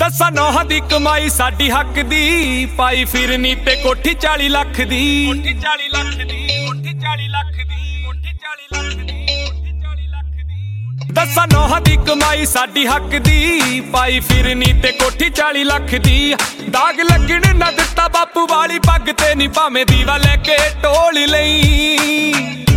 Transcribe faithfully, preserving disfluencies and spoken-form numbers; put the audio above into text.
दसा नौह दी कमाई साडी हक दी पाई फिरनी ते कोठी चाली लख दी कोठी चाली लख दी कोठी चाली लख दी कोठी चाली लख दी कोठी चाली लख दी दसा नौह दी कमाई साडी हक दी पाई फिरनी ते कोठी चाली लख दी दाग लगण ना दिता बापू वाली पग ते नी भावें दीवा लेके टोल लई